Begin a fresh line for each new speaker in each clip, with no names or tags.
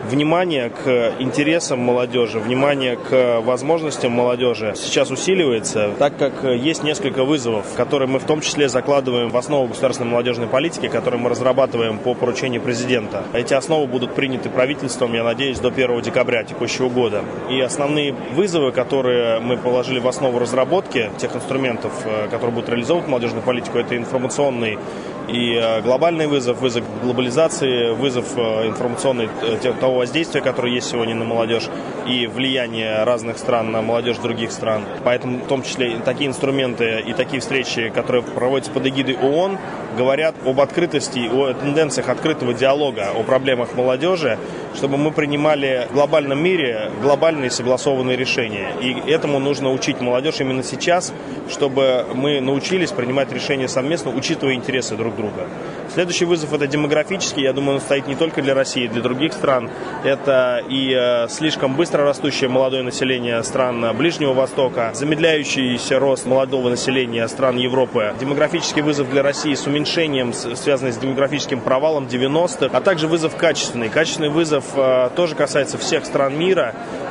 внимание к интересам молодежи, внимание к возможностям молодежи сейчас усиливается, так как есть несколько вызовов, которые мы в том числе закладываем в основу государственной молодежной политики, которые мы разрабатываем по поручению президента. Эти основы будут приняты правительством, я надеюсь, до 1 декабря текущего года. И основные вызовы, которые мы положили в основу разработки тех инструментов, которые будут реализовывать молодежную политику, это информационный и глобальный вызов, вызов глобализации, вызов информационный того воздействия, которое есть сегодня на молодежь, и влияние разных стран на молодежь других стран. Поэтому в том числе такие инструменты и такие встречи, которые проводятся под эгидой ООН, говорят об открытости, о тенденциях открытого диалога, о проблемах молодежи, чтобы мы принимали в глобальном мире глобальные согласованные решения. И этому нужно учить молодежь именно сейчас, чтобы мы научились принимать решения совместно, учитывая интересы друг друга. Следующий вызов – это демографический. Я думаю, он стоит не только для России, для других стран. Это и слишком быстро растущее молодое население стран Ближнего Востока, замедляющийся рост молодого населения стран Европы, демографический вызов для России с уменьшением, связанный с демографическим провалом 90-х, а также вызов качественный. Качественный вызов тоже касается всех стран мира.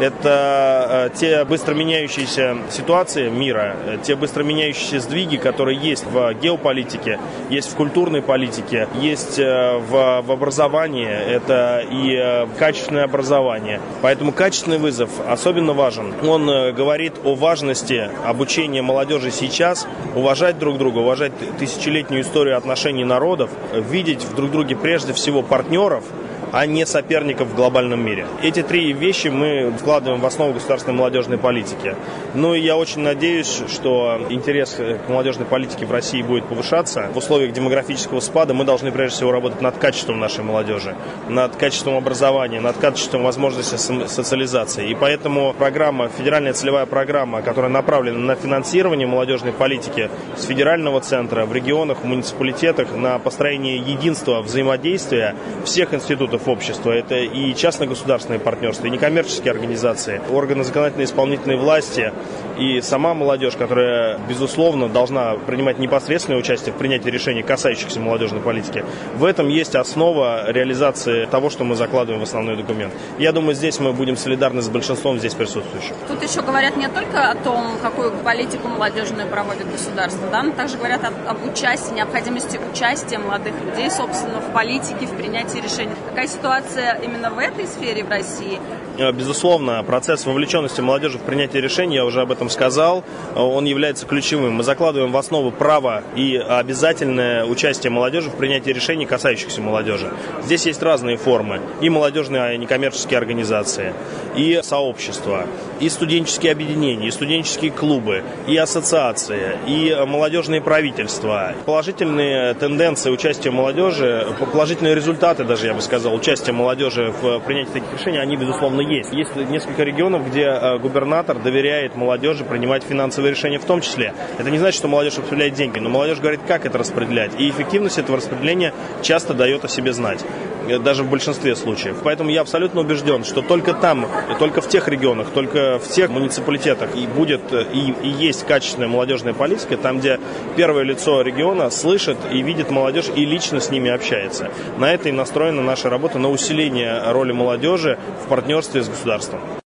Это те быстро меняющиеся ситуации мира, те быстро меняющиеся сдвиги, которые есть в геополитике, есть в культурной политике, есть в образовании, это и качественное образование. Поэтому качественный вызов особенно важен. Он говорит о важности обучения молодежи сейчас, уважать друг друга, уважать тысячелетнюю историю отношений народов, видеть в друг друге прежде всего партнеров, а не соперников в глобальном мире. Эти три вещи мы вкладываем в основу государственной молодежной политики. Ну и я очень надеюсь, что интерес к молодежной политике в России будет повышаться. В условиях демографического спада мы должны прежде всего работать над качеством нашей молодежи, над качеством образования, над качеством возможности социализации. И поэтому программа, федеральная целевая программа, которая направлена на финансирование молодежной политики с федерального центра, в регионах, в муниципалитетах, на построение единства, взаимодействия всех институтов общества. Это и частно-государственные партнерства, и некоммерческие организации, органы законодательной и исполнительной власти, и сама молодежь, которая, безусловно, должна принимать непосредственное участие в принятии решений, касающихся молодежной политики. В этом есть основа реализации того, что мы закладываем в основной документ. Я думаю, здесь мы будем солидарны с большинством здесь присутствующих.
Тут еще говорят не только о том, какую политику молодежную проводит государство, да, но также говорят об участии, необходимости участия молодых людей, собственно, в политике, в принятии решений. Какая ситуация именно в этой сфере в России?
Безусловно, процесс вовлеченности молодежи в принятие решений, я уже об этом сказал, он является ключевым. Мы закладываем в основу право и обязательное участие молодежи в принятии решений, касающихся молодежи. Здесь есть разные формы. И молодежные некоммерческие организации, и сообщества, и студенческие объединения, и студенческие клубы, и ассоциации, и молодежные правительства. Положительные тенденции участия молодежи, положительные результаты даже, я бы сказал, участия молодежи в принятии таких решений, они, безусловно, есть. Есть несколько регионов, где губернатор доверяет молодежи принимать финансовые решения в том числе. Это не значит, что молодежь распределяет деньги, но молодежь говорит, как это распределять. И эффективность этого распределения часто дает о себе знать, даже в большинстве случаев. Поэтому я абсолютно убежден, что только там, только в тех регионах, только в тех муниципалитетах и будет и есть качественная молодежная политика, там, где первое лицо региона слышит и видит молодежь и лично с ними общается. На это и настроена наша работа, на усиление роли молодежи в партнерстве с государством.